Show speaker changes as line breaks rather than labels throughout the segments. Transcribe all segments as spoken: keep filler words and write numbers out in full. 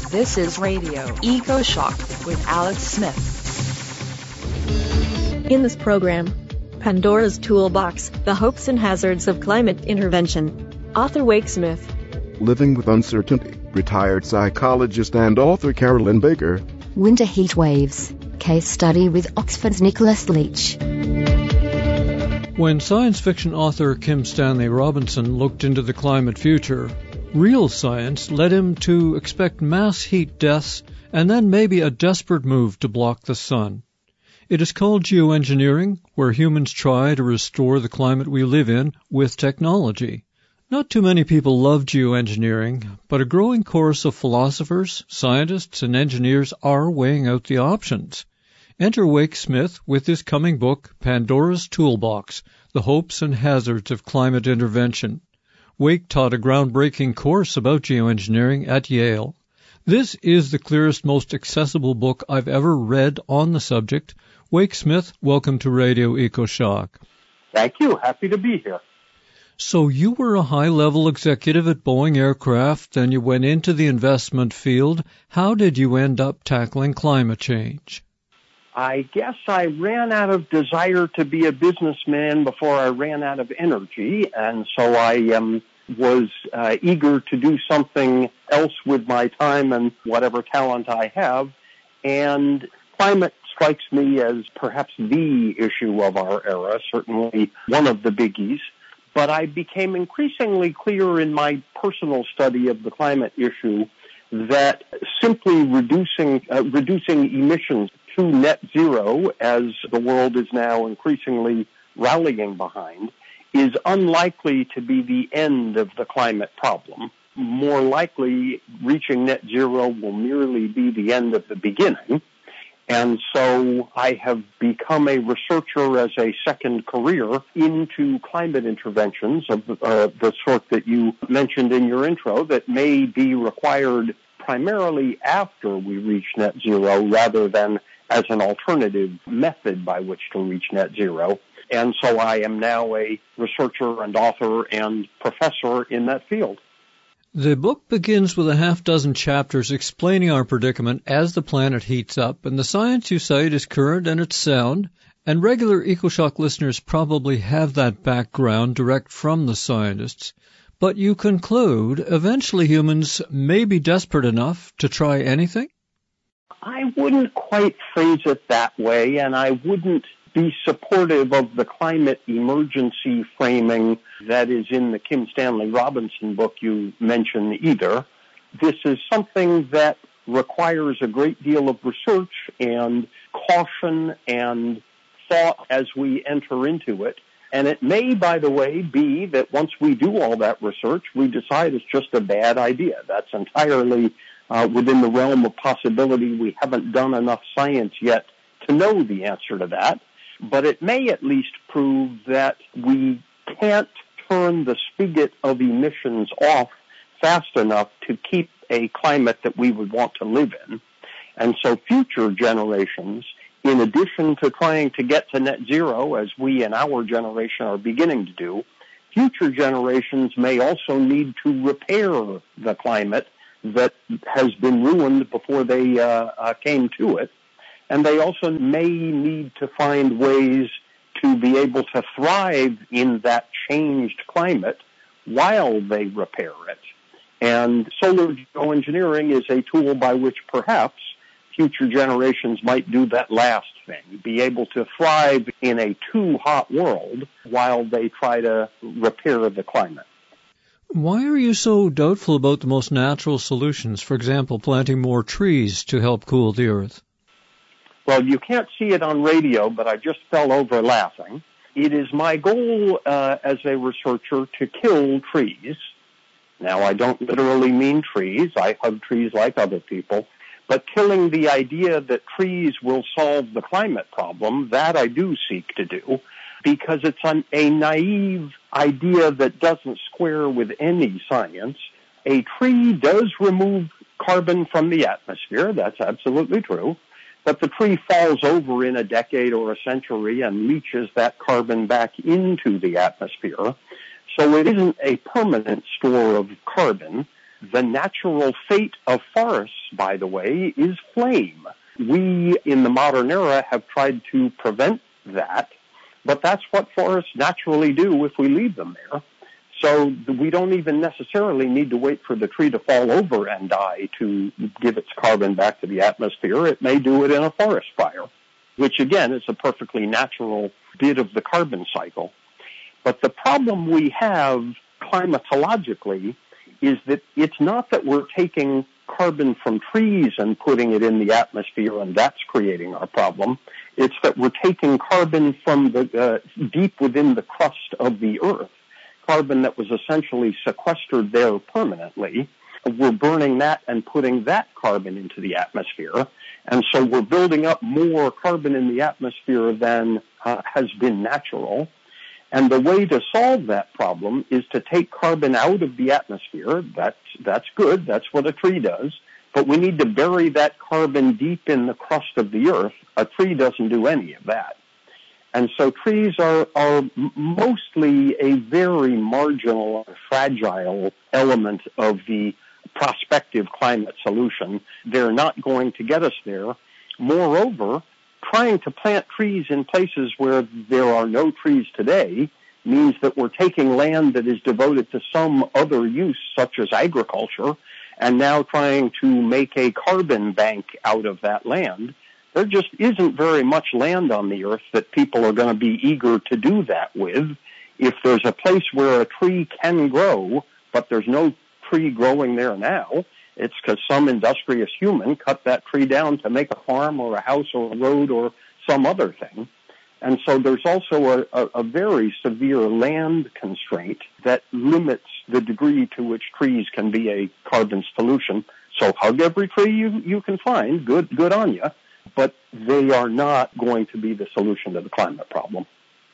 This is Radio EcoShock with Alex Smith.
In this program, Pandora's Toolbox, The Hopes and Hazards of Climate Intervention. Author Wake Smith.
Living with Uncertainty. Retired psychologist and author Carolyn Baker.
Winter Heat Waves. Case study with Oxford's Nicholas Leach.
When science fiction author Kim Stanley Robinson looked into the climate future, real science led him to expect mass heat deaths and then maybe a desperate move to block the sun. It is called geoengineering, where humans try to restore the climate we live in with technology. Not too many people love geoengineering, but a growing chorus of philosophers, scientists, and engineers are weighing out the options. Enter Wake Smith with his coming book, Pandora's Toolbox, The Hopes and Hazards of Climate Intervention. Wake taught a groundbreaking course about geoengineering at Yale. This is the clearest, most accessible book I've ever read on the subject. Wake Smith, welcome to Radio EcoShock.
Thank you. Happy to be here.
So you were a high-level executive at Boeing Aircraft, then you went into the investment field. How did you end up tackling climate change?
I guess I ran out of desire to be a businessman before I ran out of energy, and so I um, was uh, eager to do something else with my time and whatever talent I have, and climate strikes me as perhaps the issue of our era, certainly one of the biggies. But I became increasingly clear in my personal study of the climate issue that simply reducing uh, reducing emissions to net zero, as the world is now increasingly rallying behind, is unlikely to be the end of the climate problem. More likely, reaching net zero will merely be the end of the beginning. And so I have become a researcher as a second career into climate interventions of uh, the sort that you mentioned in your intro that may be required primarily after we reach net zero rather than as an alternative method by which to reach net zero. And so I am now a researcher and author and professor in that field.
The book begins with a half dozen chapters explaining our predicament as the planet heats up, and the science you cite is current and it's sound, and regular EcoShock listeners probably have that background direct from the scientists. But you conclude eventually humans may be desperate enough to try anything?
I wouldn't quite phrase it that way, and I wouldn't be supportive of the climate emergency framing that is in the Kim Stanley Robinson book you mentioned either. This is something that requires a great deal of research and caution and thought as we enter into it. And it may, by the way, be that once we do all that research, we decide it's just a bad idea. That's entirely uh, within the realm of possibility. We haven't done enough science yet to know the answer to that. But it may at least prove that we can't turn the spigot of emissions off fast enough to keep a climate that we would want to live in. And so future generations, in addition to trying to get to net zero, as we in our generation are beginning to do, future generations may also need to repair the climate that has been ruined before they uh, uh, came to it. And they also may need to find ways to be able to thrive in that changed climate while they repair it. And solar geoengineering is a tool by which perhaps future generations might do that last thing, be able to thrive in a too hot world while they try to repair the climate.
Why are you so doubtful about the most natural solutions, for example, planting more trees to help cool the earth?
Well, you can't see it on radio, but I just fell over laughing. It is my goal uh, as a researcher to kill trees. Now, I don't literally mean trees. I hug trees like other people. But killing the idea that trees will solve the climate problem, that I do seek to do, because it's an, a naive idea that doesn't square with any science. A tree does remove carbon from the atmosphere. That's absolutely true. But the tree falls over in a decade or a century and leaches that carbon back into the atmosphere. So it isn't a permanent store of carbon. The natural fate of forests, by the way, is flame. We, in the modern era, have tried to prevent that, but that's what forests naturally do if we leave them there. So we don't even necessarily need to wait for the tree to fall over and die to give its carbon back to the atmosphere. It may do it in a forest fire, which again is a perfectly natural bit of the carbon cycle. But the problem we have climatologically is that it's not that we're taking carbon from trees and putting it in the atmosphere and that's creating our problem. It's that we're taking carbon from the uh, deep within the crust of the earth, carbon that was essentially sequestered there permanently. We're burning that and putting that carbon into the atmosphere. And so we're building up more carbon in the atmosphere than uh, has been natural. And the way to solve that problem is to take carbon out of the atmosphere. That's, that's good. That's what a tree does. But we need to bury that carbon deep in the crust of the earth. A tree doesn't do any of that. And so trees are, are mostly a very marginal, fragile element of the prospective climate solution. They're not going to get us there. Moreover, trying to plant trees in places where there are no trees today means that we're taking land that is devoted to some other use, such as agriculture, and now trying to make a carbon bank out of that land. There just isn't very much land on the earth that people are going to be eager to do that with. If there's a place where a tree can grow, but there's no tree growing there now, it's because some industrious human cut that tree down to make a farm or a house or a road or some other thing. And so there's also a, a, a very severe land constraint that limits the degree to which trees can be a carbon solution. So hug every tree you, you can find. Good, good on you. But they are not going to be the solution to the climate problem.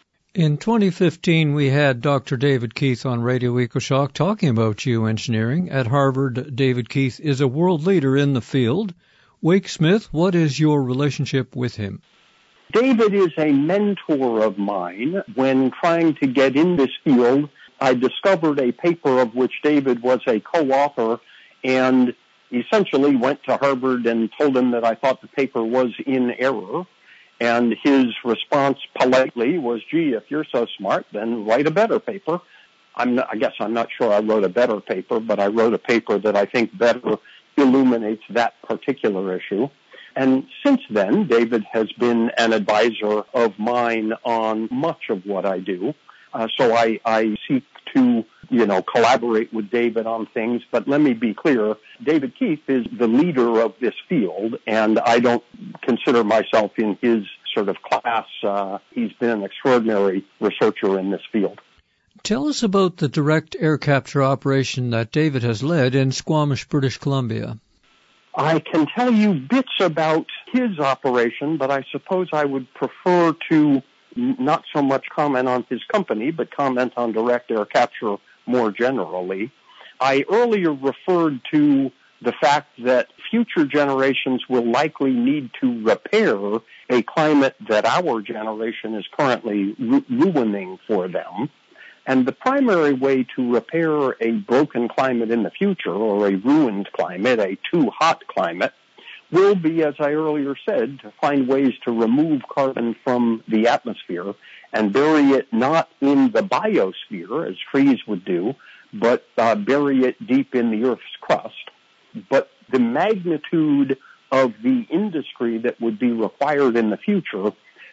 In twenty fifteen, we had Doctor David Keith on Radio EcoShock talking about geoengineering. At Harvard, David Keith is a world leader in the field. Wake Smith, what is your relationship with him?
David is a mentor of mine. When trying to get in this field, I discovered a paper of which David was a co-author and essentially went to Harvard and told him that I thought the paper was in error. And his response politely was, gee, if you're so smart, then write a better paper. I'm not, I guess I'm not sure I wrote a better paper, but I wrote a paper that I think better illuminates that particular issue. And since then, David has been an advisor of mine on much of what I do. Uh, so I, I seek to, you know, collaborate with David on things. But let me be clear, David Keith is the leader of this field, and I don't consider myself in his sort of class. Uh, he's been an extraordinary researcher in this field.
Tell us about the direct air capture operation that David has led in Squamish, British Columbia.
I can tell you bits about his operation, but I suppose I would prefer to not so much comment on his company, but comment on direct air capture more generally. I earlier referred to the fact that future generations will likely need to repair a climate that our generation is currently ru- ruining for them. And the primary way to repair a broken climate in the future, or a ruined climate, a too hot climate, will be, as I earlier said, to find ways to remove carbon from the atmosphere and bury it not in the biosphere, as trees would do, but uh, bury it deep in the Earth's crust. But the magnitude of the industry that would be required in the future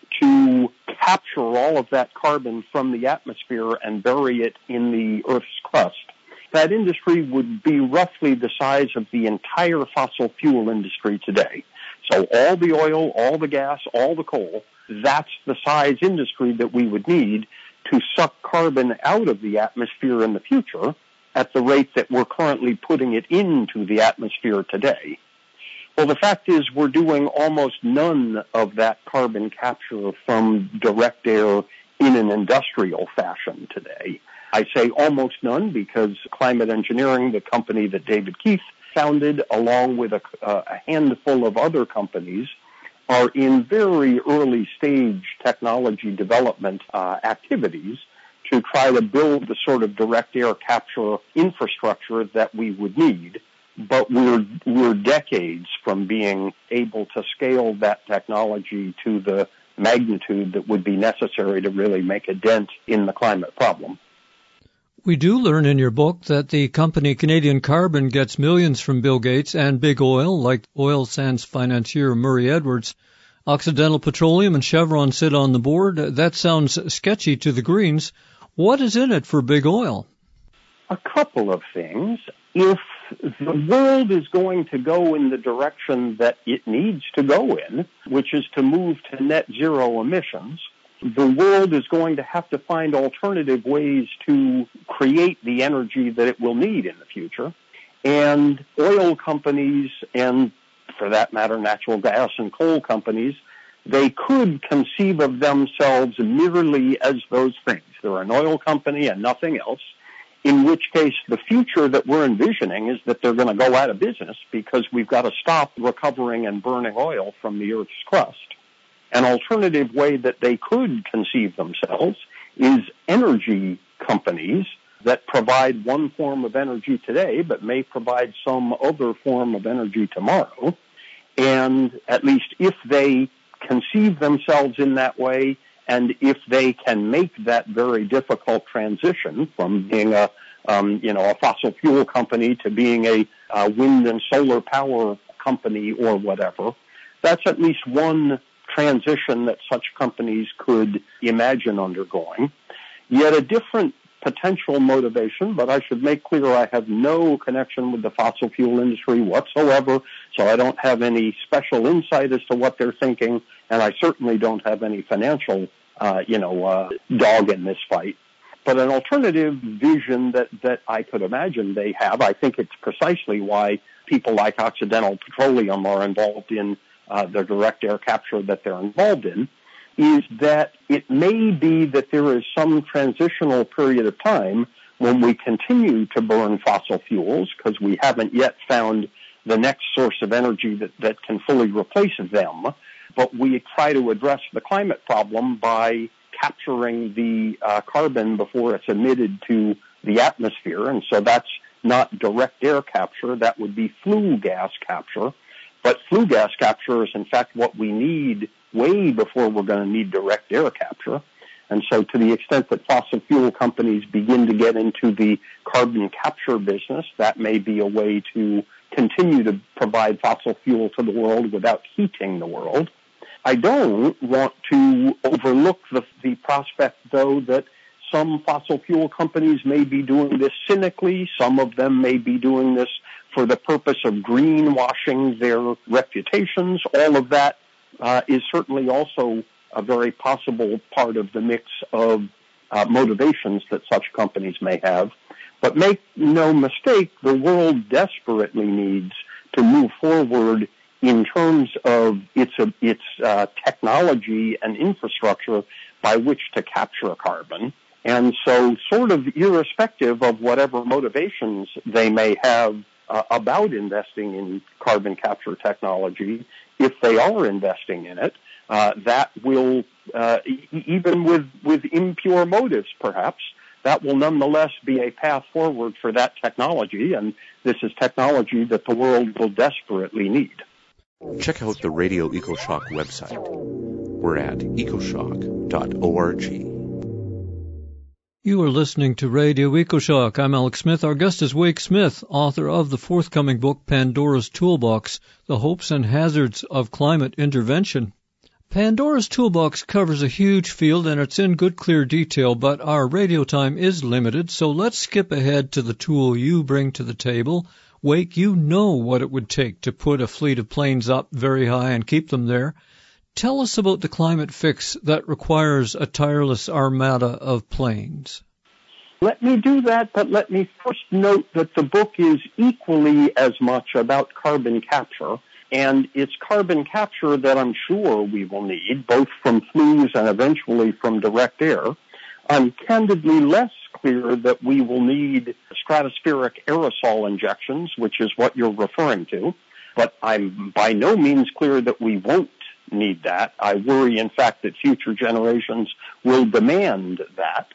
to capture all of that carbon from the atmosphere and bury it in the Earth's crust, that industry would be roughly the size of the entire fossil fuel industry today. So all the oil, all the gas, all the coal, that's the size industry that we would need to suck carbon out of the atmosphere in the future at the rate that we're currently putting it into the atmosphere today. Well, the fact is we're doing almost none of that carbon capture from direct air in an industrial fashion today. I say almost none because Climate Engineering, the company that David Keith founded, along with a, a handful of other companies, are in very early stage technology development uh, activities to try to build the sort of direct air capture infrastructure that we would need. But we're, we're decades from being able to scale that technology to the magnitude that would be necessary to really make a dent in the climate problem.
We do learn in your book that the company Canadian Carbon gets millions from Bill Gates and big oil, like oil sands financier Murray Edwards. Occidental Petroleum and Chevron sit on the board. That sounds sketchy to the Greens. What is in it for big oil?
A couple of things. If the world is going to go in the direction that it needs to go in, which is to move to net zero emissions, the world is going to have to find alternative ways to create the energy that it will need in the future. And oil companies, and for that matter, natural gas and coal companies, they could conceive of themselves merely as those things. They're an oil company and nothing else, in which case the future that we're envisioning is that they're going to go out of business because we've got to stop recovering and burning oil from the Earth's crust. An alternative way that they could conceive themselves is energy companies that provide one form of energy today but may provide some other form of energy tomorrow. And at least if they conceive themselves in that way, and if they can make that very difficult transition from being a, um, you know, a fossil fuel company to being a, a wind and solar power company or whatever, that's at least one transition that such companies could imagine undergoing. Yet a different potential motivation, but I should make clear I have no connection with the fossil fuel industry whatsoever, so I don't have any special insight as to what they're thinking, and I certainly don't have any financial, uh, you know, uh, dog in this fight. But an alternative vision that, that I could imagine they have, I think it's precisely why people like Occidental Petroleum are involved in uh, the direct air capture that they're involved in, is that it may be that there is some transitional period of time when we continue to burn fossil fuels because we haven't yet found the next source of energy that, that can fully replace them, but we try to address the climate problem by capturing the uh, carbon before it's emitted to the atmosphere, and so that's not direct air capture, that would be flue gas capture. But flue gas capture is, in fact, what we need way before we're going to need direct air capture. And so to the extent that fossil fuel companies begin to get into the carbon capture business, that may be a way to continue to provide fossil fuel to the world without heating the world. I don't want to overlook the, the prospect, though, that some fossil fuel companies may be doing this cynically. Some of them may be doing this for the purpose of greenwashing their reputations. All of that uh, is certainly also a very possible part of the mix of uh, motivations that such companies may have. But make no mistake, the world desperately needs to move forward in terms of its uh, its uh, technology and infrastructure by which to capture carbon. And so sort of irrespective of whatever motivations they may have uh, about investing in carbon capture technology, if they are investing in it, uh, that will, uh, e- even with, with impure motives perhaps, that will nonetheless be a path forward for that technology, and this is technology that the world will desperately need.
Check out the Radio EcoShock website. We're at ecoshock dot org.
You are listening to Radio EcoShock. I'm Alex Smith. Our guest is Wake Smith, author of the forthcoming book Pandora's Toolbox, The Hopes and Hazards of Climate Intervention. Pandora's Toolbox covers a huge field and it's in good clear detail, but our radio time is limited, so let's skip ahead to the tool you bring to the table. Wake, you know what it would take to put a fleet of planes up very high and keep them there. Tell us about the climate fix that requires a tireless armada of planes.
Let me do that, but let me first note that the book is equally as much about carbon capture, and it's carbon capture that I'm sure we will need, both from flues and eventually from direct air. I'm candidly less clear that we will need stratospheric aerosol injections, which is what you're referring to, but I'm by no means clear that we won't need that. I worry, in fact, that future generations will demand that.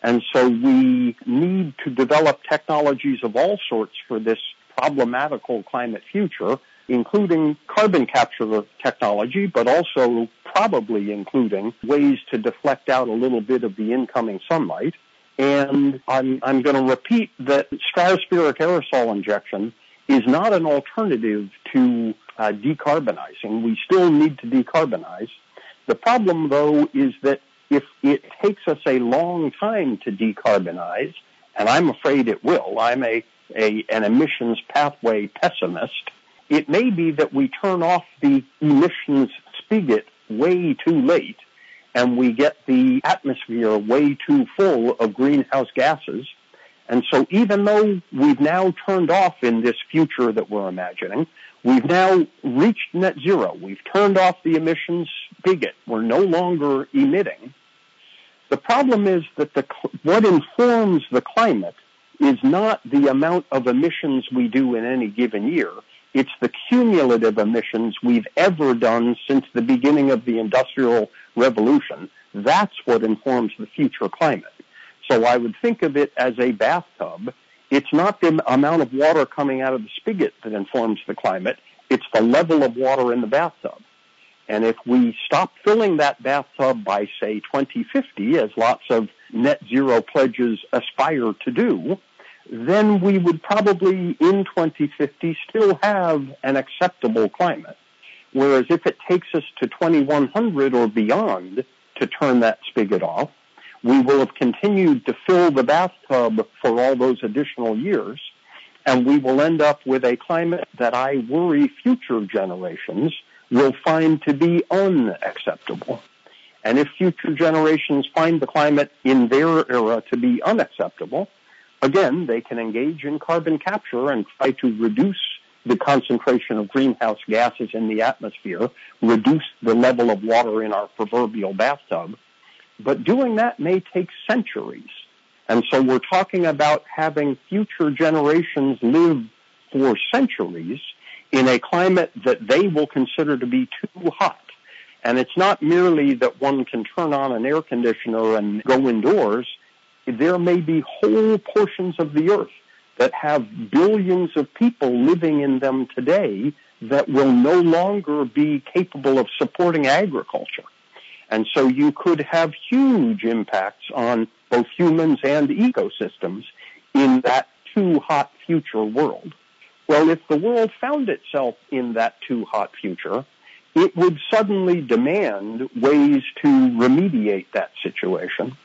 And so we need to develop technologies of all sorts for this problematical climate future, including carbon capture technology, but also probably including ways to deflect out a little bit of the incoming sunlight. And I'm, I'm going to repeat that stratospheric aerosol injection is not an alternative to uh, decarbonizing. We still need to decarbonize. The problem, though, is that if it takes us a long time to decarbonize, and I'm afraid it will, I'm a, a an emissions pathway pessimist, it may be that we turn off the emissions spigot way too late, and we get the atmosphere way too full of greenhouse gases. And so even though we've now turned off in this future that we're imagining, we've now reached net zero. We've turned off the emissions spigot. We're no longer emitting. The problem is that the, what informs the climate is not the amount of emissions we do in any given year. It's the cumulative emissions we've ever done since the beginning of the Industrial Revolution. That's what informs the future climate. So I would think of it as a bathtub. It's not the amount of water coming out of the spigot that informs the climate. It's the level of water in the bathtub. And if we stop filling that bathtub by, say, twenty fifty, as lots of net zero pledges aspire to do, then we would probably, in twenty fifty, still have an acceptable climate. Whereas if it takes us to twenty-one hundred or beyond to turn that spigot off, we will have continued to fill the bathtub for all those additional years, and we will end up with a climate that I worry future generations will find to be unacceptable. And if future generations find the climate in their era to be unacceptable, again, they can engage in carbon capture and try to reduce the concentration of greenhouse gases in the atmosphere, reduce the level of water in our proverbial bathtub. But doing that may take centuries. And so we're talking about having future generations live for centuries in a climate that they will consider to be too hot. And it's not merely that one can turn on an air conditioner and go indoors. There may be whole portions of the earth that have billions of people living in them today that will no longer be capable of supporting agriculture. And so you could have huge impacts on both humans and ecosystems in that too hot future world. Well, if the world found itself in that too hot future, it would suddenly demand ways to remediate that situation.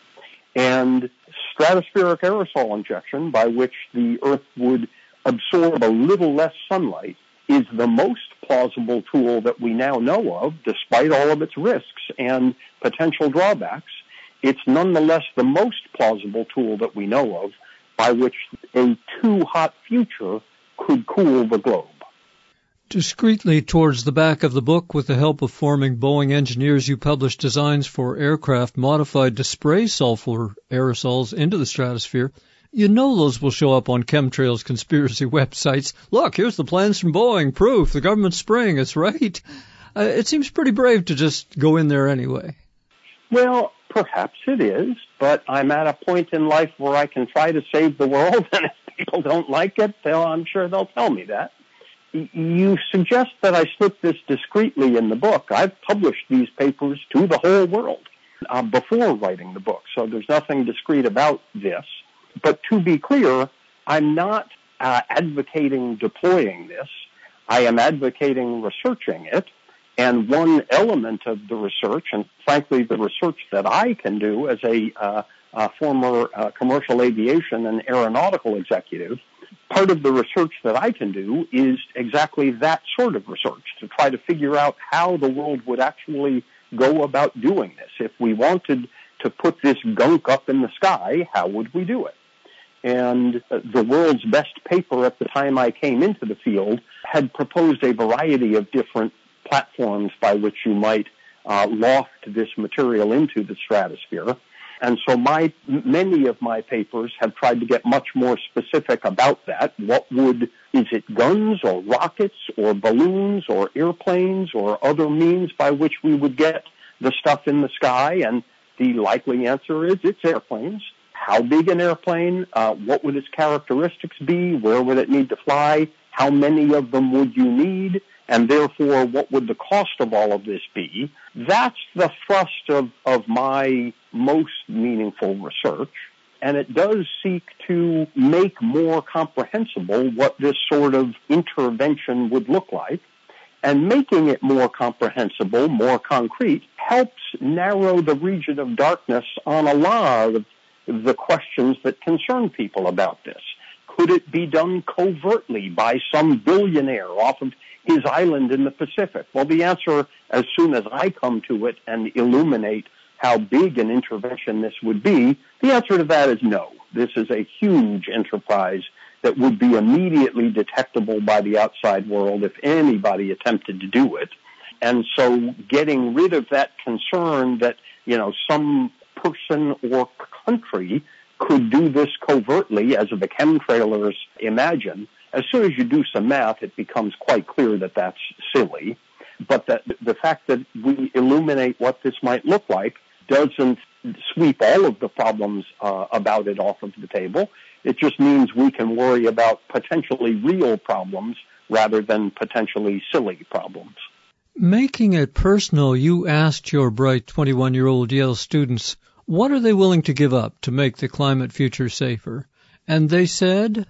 And stratospheric aerosol injection, by which the Earth would absorb a little less sunlight, is the most plausible tool that we now know of, despite all of its risks and potential drawbacks. It's nonetheless the most plausible tool that we know of by which a too hot future could cool the globe.
Discreetly towards the back of the book, with the help of forming Boeing engineers, you published designs for aircraft modified to spray sulfur aerosols into the stratosphere. You know those will show up on chemtrails conspiracy websites. Look, here's the plans from Boeing. Proof. The government's spraying us, right? Uh, it seems pretty brave to just go in there anyway.
Well, perhaps it is, but I'm at a point in life where I can try to save the world, and if people don't like it, they'll, I'm sure they'll tell me that. You suggest that I slip this discreetly in the book. I've published these papers to the whole world uh, before writing the book, so there's nothing discreet about this. But to be clear, I'm not uh, advocating deploying this. I am advocating researching it. And one element of the research, and frankly the research that I can do as a, uh, a former uh, commercial aviation and aeronautical executive, part of the research that I can do is exactly that sort of research, to try to figure out how the world would actually go about doing this. If we wanted to put this gunk up in the sky, how would we do it? And the world's best paper at the time I came into the field had proposed a variety of different platforms by which you might uh, loft this material into the stratosphere. And so my many of my papers have tried to get much more specific about that. What would, is it guns or rockets or balloons or airplanes or other means by which we would get the stuff in the sky? And the likely answer is it's airplanes. how big an airplane, uh, what would its characteristics be, where would it need to fly, how many of them would you need, and therefore what would the cost of all of this be. That's the thrust of, of my most meaningful research, and it does seek to make more comprehensible what this sort of intervention would look like. And making it more comprehensible, more concrete, helps narrow the region of darkness on a lot of the questions that concern people about this. Could it be done covertly by some billionaire off of his island in the Pacific? Well, the answer, as soon as I come to it and illuminate how big an intervention this would be, the answer to that is no. This is a huge enterprise that would be immediately detectable by the outside world if anybody attempted to do it. And so getting rid of that concern that, you know, some person or country could do this covertly, as the chemtrailers imagine, as soon as you do some math, it becomes quite clear that that's silly. But that the fact that we illuminate what this might look like doesn't sweep all of the problems uh, about it off of the table. It just means we can worry about potentially real problems rather than potentially silly problems.
Making it personal, you asked your bright twenty-one-year-old Yale students, what are they willing to give up to make the climate future safer? And they said?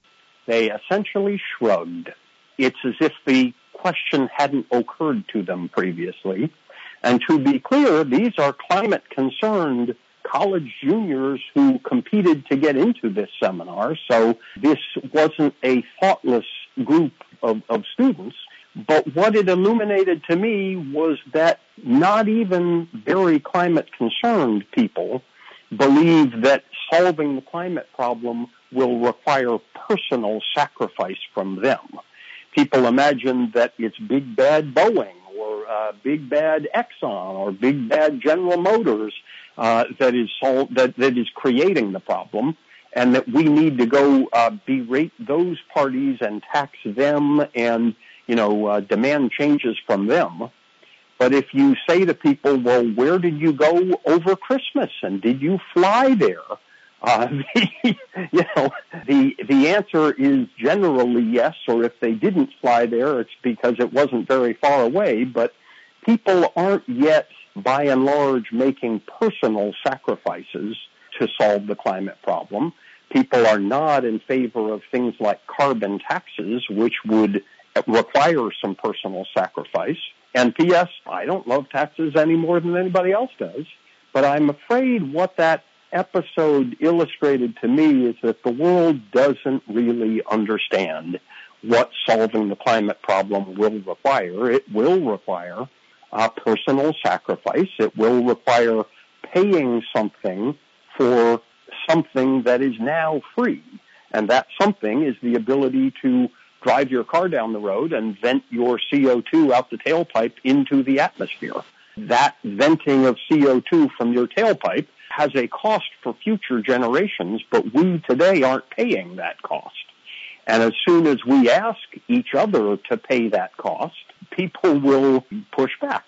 They essentially shrugged. It's as if the question hadn't occurred to them previously. And to be clear, these are climate-concerned college juniors who competed to get into this seminar, so this wasn't a thoughtless group of, of students. But what it illuminated to me was that not even very climate-concerned people believe that solving the climate problem will require personal sacrifice from them. People imagine that it's big bad Boeing or uh, big bad Exxon or big bad General Motors Uh, that is sol- that, that is creating the problem, and that we need to go uh, berate those parties and tax them and, you know, uh, demand changes from them. But if you say to people, well, where did you go over Christmas, and did you fly there? Uh, the, you know, the the answer is generally yes, or if they didn't fly there, it's because it wasn't very far away. But people aren't yet, by and large, making personal sacrifices to solve the climate problem. People are not in favor of things like carbon taxes, which would require some personal sacrifice. And P S, I don't love taxes any more than anybody else does. But I'm afraid what that episode illustrated to me is that the world doesn't really understand what solving the climate problem will require. It will require Uh, personal sacrifice. It will require paying something for something that is now free. And that something is the ability to drive your car down the road and vent your C O two out the tailpipe into the atmosphere. That venting of C O two from your tailpipe has a cost for future generations, but we today aren't paying that cost. And as soon as we ask each other to pay that cost, people will push back.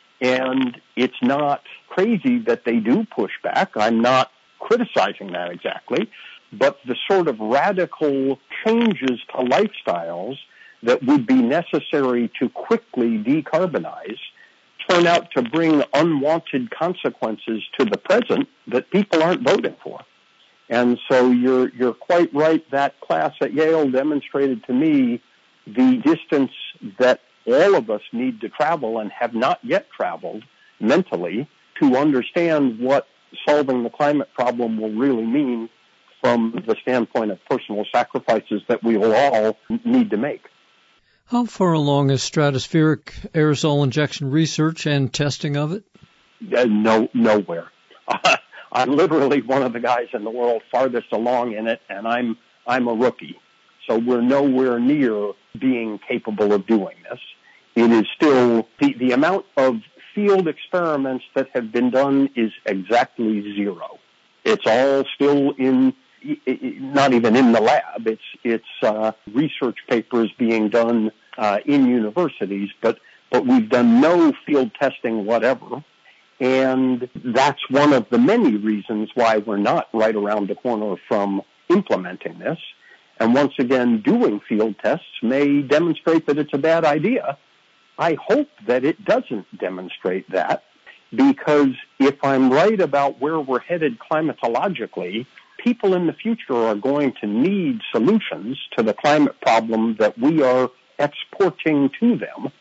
And it's not crazy that they do push back. I'm not criticizing that exactly. But the sort of radical changes to lifestyles that would be necessary to quickly decarbonize turn out to bring unwanted consequences to the present that people aren't voting for. And so you're you're quite right. That class at Yale demonstrated to me the distance that all of us need to travel and have not yet traveled mentally to understand what solving the climate problem will really mean from the standpoint of personal sacrifices that we will all need to make.
How far along is stratospheric aerosol injection research and testing of it?
Uh, no, nowhere. Uh, I'm literally one of the guys in the world farthest along in it, and I'm I'm a rookie. So we're nowhere near being capable of doing this. It is still, the, the amount of field experiments that have been done is exactly zero. It's all still in, not even in the lab. It's it's uh, research papers being done uh, in universities, but but we've done no field testing whatever. And that's one of the many reasons why we're not right around the corner from implementing this. And once again, doing field tests may demonstrate that it's a bad idea. I hope that it doesn't demonstrate that, because if I'm right about where we're headed climatologically, people in the future are going to need solutions to the climate problem that we are exporting to them.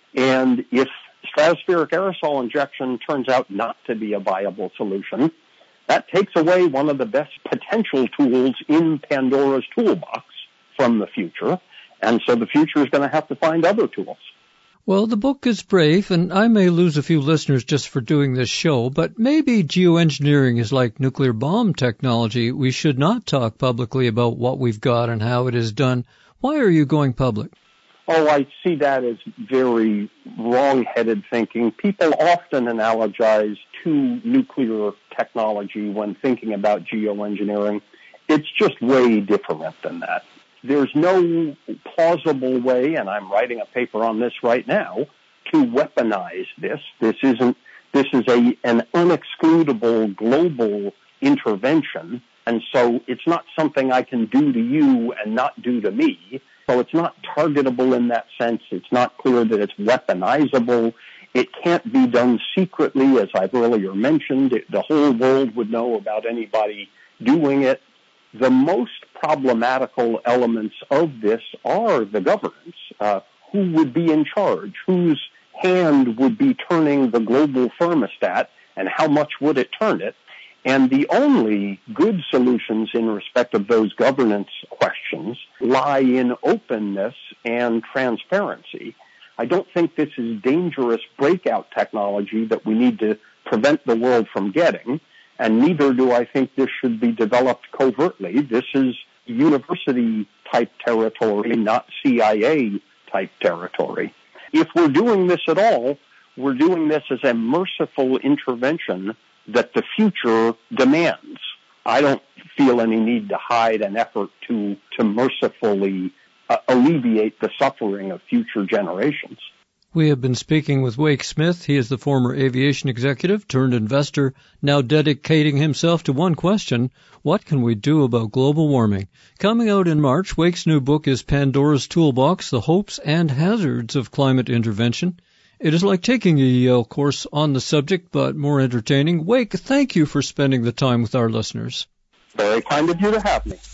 And if stratospheric aerosol injection turns out not to be a viable solution, that takes away one of the best potential tools in Pandora's toolbox from the future. And so the future is going to have to find other tools.
Well, the book is brave, and I may lose a few listeners just for doing this show, but maybe geoengineering is like nuclear bomb technology. We should not talk publicly about what we've got and how it is done. Why are you going public?
Oh, I see that as very wrong-headed thinking. People often analogize to nuclear technology when thinking about geoengineering. It's just way different than that. There's no plausible way, and I'm writing a paper on this right now, to weaponize this. This isn't, this is a, an unexcludable global intervention, and so it's not something I can do to you and not do to me. So it's not targetable in that sense. It's not clear that it's weaponizable. It can't be done secretly, as I've earlier mentioned. It, the whole world would know about anybody doing it. The most problematical elements of this are the governance. Uh, who would be in charge? Whose hand would be turning the global thermostat, and how much would it turn it? And the only good solutions in respect of those governance questions lie in openness and transparency. I don't think this is dangerous breakout technology that we need to prevent the world from getting, and neither do I think this should be developed covertly. This is university-type territory, not C I A-type territory. If we're doing this at all, we're doing this as a merciful intervention that the future demands. I don't feel any need to hide an effort to, to mercifully uh, alleviate the suffering of future generations.
We have been speaking with Wake Smith. He is the former aviation executive turned investor, now dedicating himself to one question: what can we do about global warming? Coming out in March, Wake's new book is Pandora's Toolbox, The Hopes and Hazards of Climate Intervention. It is like taking a Yale course on the subject, but more entertaining. Wake, thank you for spending the time with our listeners.
Very kind of you to have me.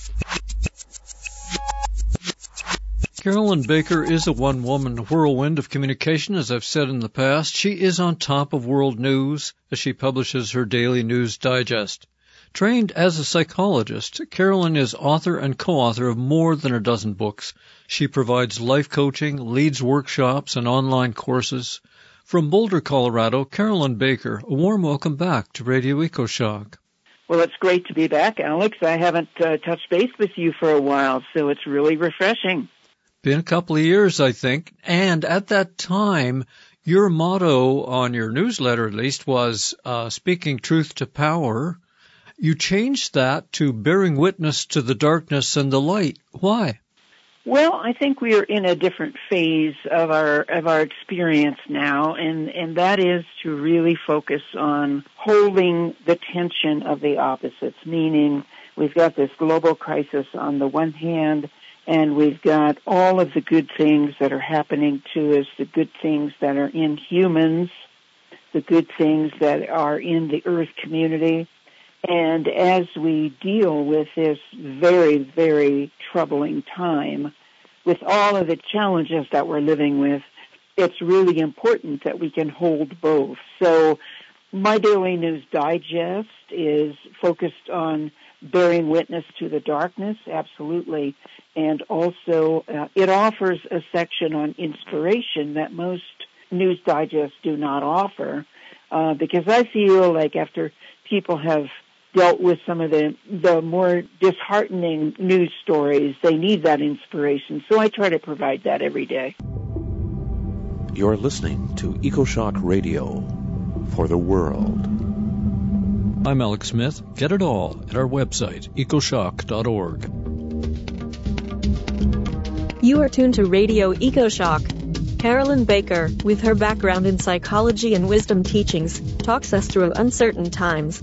Carolyn Baker is a one-woman whirlwind of communication, as I've said in the past. She is on top of world news as she publishes her daily news digest. Trained as a psychologist, Carolyn is author and co-author of more than a dozen books. She provides life coaching, leads workshops, and online courses. From Boulder, Colorado, Carolyn Baker, a warm welcome back to Radio EcoShock.
Well, it's great to be back, Alex. I haven't uh, touched base with you for a while, so it's really refreshing.
Been a couple of years, I think. And at that time, your motto on your newsletter, at least, was uh, speaking truth to power. You changed that to bearing witness to the darkness and the light. Why?
Well, I think we are in a different phase of our of our experience now, and, and that is to really focus on holding the tension of the opposites, meaning we've got this global crisis on the one hand, and we've got all of the good things that are happening to us, the good things that are in humans, the good things that are in the Earth community. And as we deal with this very, very troubling time, with all of the challenges that we're living with, it's really important that we can hold both. So my daily news digest is focused on bearing witness to the darkness, absolutely. And also, uh, it offers a section on inspiration that most news digests do not offer, uh, because I feel like after people have dealt with some of the, the more disheartening news stories, they need that inspiration. So I try to provide that every day.
You're listening to EcoShock Radio for the world.
I'm Alex Smith. Get it all at our website, ecoshock dot org.
You are tuned to Radio EcoShock. Carolyn Baker, with her background in psychology and wisdom teachings, talks us through uncertain times.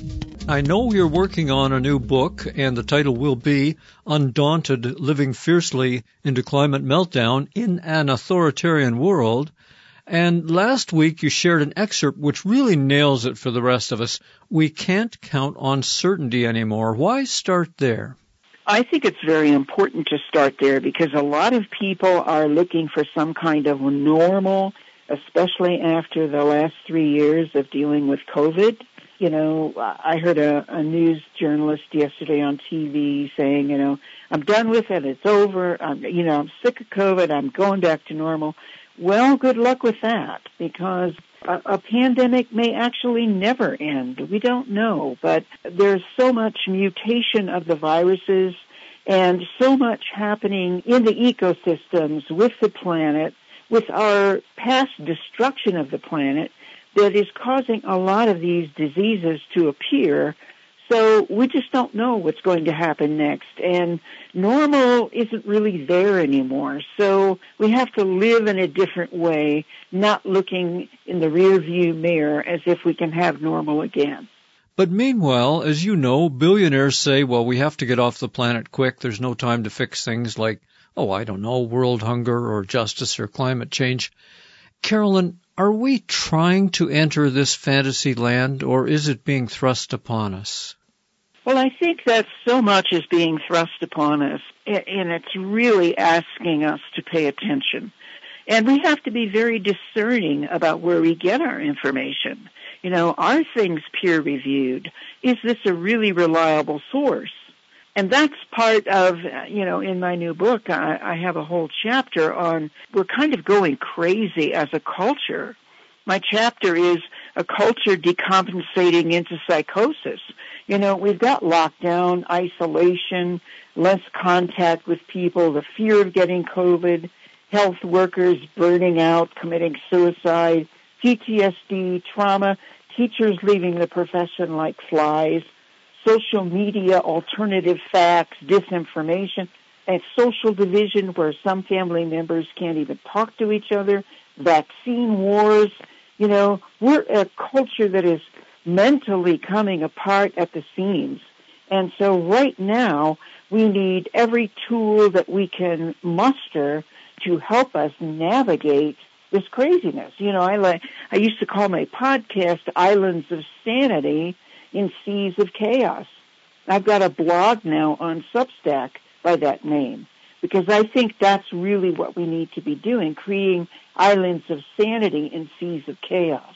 I know you're working on a new book, and the title will be Undaunted, Living Fiercely into Climate Meltdown in an Authoritarian World. And last week you shared an excerpt which really nails it for the rest of us. We can't count on certainty anymore. Why start there?
I think it's very important to start there because a lot of people are looking for some kind of normal, especially after the last three years of dealing with COVID. You know, I heard a, a news journalist yesterday on T V saying, you know, I'm done with it. It's over. I'm, you know, I'm sick of COVID. I'm going back to normal. Well, good luck with that because a, a pandemic may actually never end. We don't know, but there's so much mutation of the viruses and so much happening in the ecosystems with the planet, with our past destruction of the planet, that is causing a lot of these diseases to appear. So we just don't know what's going to happen next. And normal isn't really there anymore. So we have to live in a different way, not looking in the rearview mirror as if we can have normal again.
But meanwhile, as you know, billionaires say, well, we have to get off the planet quick. There's no time to fix things like, oh, I don't know, world hunger or justice or climate change. Carolyn, are we trying to enter this fantasy land, or is it being thrust upon us?
Well, I think that so much is being thrust upon us, and it's really asking us to pay attention. And we have to be very discerning about where we get our information. You know, are things peer-reviewed? Is this a really reliable source? And that's part of, you know, in my new book, I, I have a whole chapter on we're kind of going crazy as a culture. My chapter is a culture decompensating into psychosis. You know, we've got lockdown, isolation, less contact with people, the fear of getting COVID, health workers burning out, committing suicide, P T S D, trauma, teachers leaving the profession like flies, social media, alternative facts, disinformation, and social division where some family members can't even talk to each other, vaccine wars. You know, we're a culture that is mentally coming apart at the seams. And so right now, we need every tool that we can muster to help us navigate this craziness. You know, I like, I used to call my podcast Islands of Sanity in Seas of Chaos. I've got a blog now on Substack by that name because I think that's really what we need to be doing, creating islands of sanity in seas of chaos.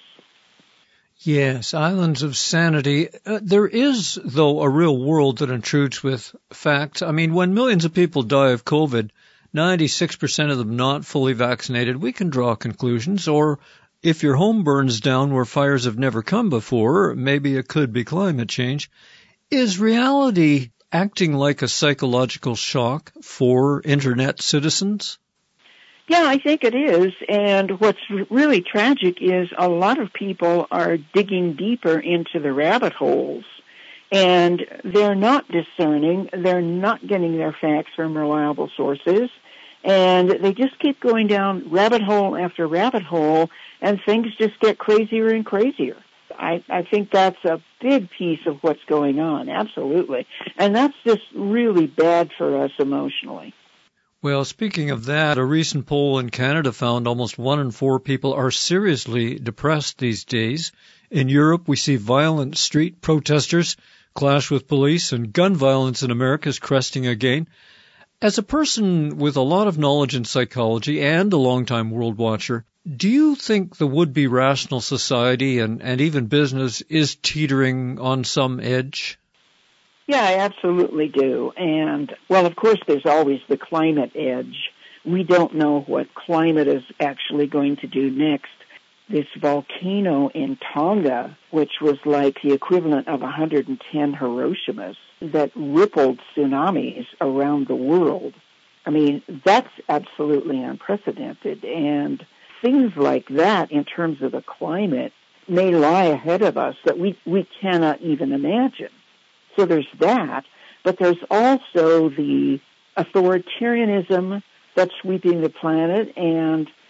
Yes, islands of sanity. Uh, there is, though, a real world that intrudes with facts. I mean, when millions of people die of COVID, ninety-six percent of them not fully vaccinated, we can draw conclusions. Or if your home burns down where fires have never come before, maybe it could be climate change. Is reality acting like a psychological shock for Internet citizens?
Yeah, I think it is. And what's really tragic is a lot of people are digging deeper into the rabbit holes. And they're not discerning. They're not getting their facts from reliable sources. And they just keep going down rabbit hole after rabbit hole, and things just get crazier and crazier. I, I think that's a big piece of what's going on, absolutely. And that's just really bad for us emotionally.
Well, speaking of that, a recent poll in Canada found almost one in four people are seriously depressed these days. In Europe, we see violent street protesters clash with police, and gun violence in America is cresting again. As a person with a lot of knowledge in psychology and a longtime world watcher, do you think the would-be rational society and, and even business is teetering on some edge?
Yeah, I absolutely do. And, well, of course, there's always the climate edge. We don't know what climate is actually going to do next. This volcano in Tonga, which was like the equivalent of one hundred ten Hiroshimas, that rippled tsunamis around the world. I mean, that's absolutely unprecedented. And things like that in terms of the climate may lie ahead of us that we, we cannot even imagine. So there's that, but there's also the authoritarianism that's sweeping the planet and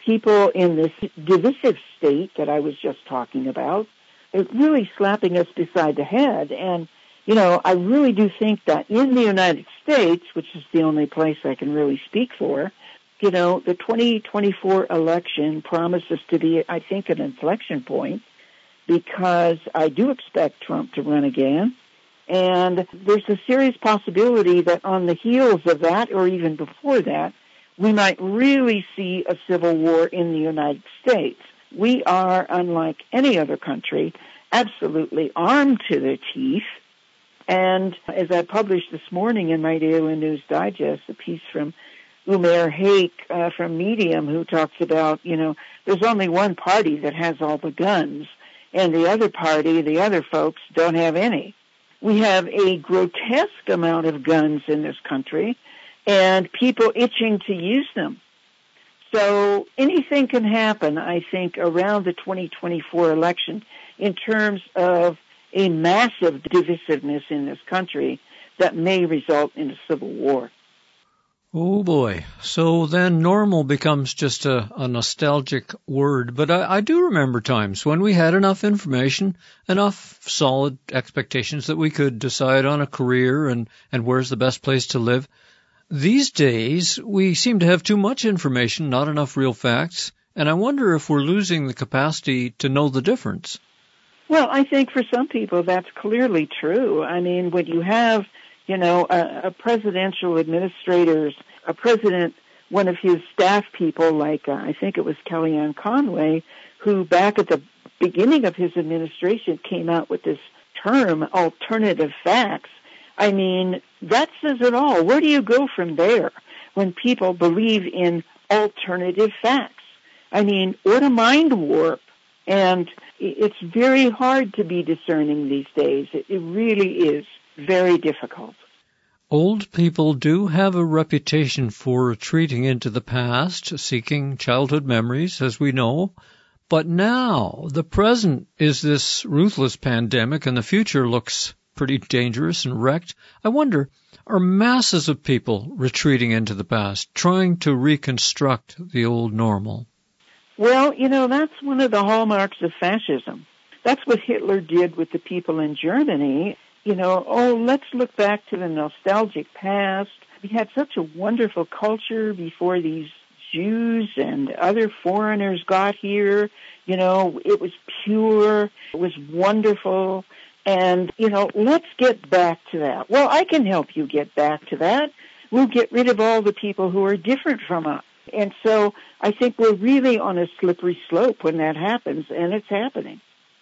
people in this divisive state that I was just talking about, it's really slapping us beside the head. And, you know, I really do think that in the United States, which is the only place I can really speak for, you know, the twenty twenty-four election promises to be, I think, an inflection point, because I do expect Trump to run again. And there's a serious possibility that on the heels of that, or even before that, we might really see a civil war in the United States. We are, unlike any other country, absolutely armed to the teeth. And as I published this morning in my Daily News Digest, a piece from Umair Haque uh, from Medium, who talks about, you know, there's only one party that has all the guns, and the other party, the other folks, don't have any. We have a grotesque amount of guns in this country, and people itching to use them. So anything can happen, I think, around the twenty twenty-four election in terms of a massive divisiveness in this country that may result in a civil war.
Oh, boy. So then normal becomes just a, a nostalgic word. But I, I do remember times when we had enough information, enough solid expectations that we could decide on a career and, and where's the best place to live. These days, we seem to have too much information, not enough real facts, and I wonder if we're losing the capacity to know the difference.
Well, I think for some people that's clearly true. I mean, when you have, you know, a, a presidential administrators, a president, one of his staff people, like uh, I think it was Kellyanne Conway, who back at the beginning of his administration came out with this term, alternative facts. I mean, that says it all. Where do you go from there when people believe in alternative facts? I mean, what a mind warp. And it's very hard to be discerning these days. It, it really is very difficult.
Old people do have a reputation for retreating into the past, seeking childhood memories, as we know. But now, the present is this ruthless pandemic, and the future looks pretty dangerous and wrecked. I wonder, are masses of people retreating into the past, trying to reconstruct the old normal?
Well, you know, that's one of the hallmarks of fascism. That's what Hitler did with the people in Germany. You know, oh, let's look back to the nostalgic past. We had such a wonderful culture before these Jews and other foreigners got here. You know, it was pure, it was wonderful. And, you know, let's get back to that. Well, I can help you get back to that. We'll get rid of all the people who are different from us. And so I think we're really on a slippery slope when that happens, and it's happening.